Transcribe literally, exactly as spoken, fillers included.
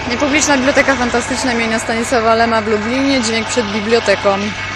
Niepubliczna Biblioteka Fantastyczna imienia Stanisława Lema w Lublinie. Dźwięk przed biblioteką.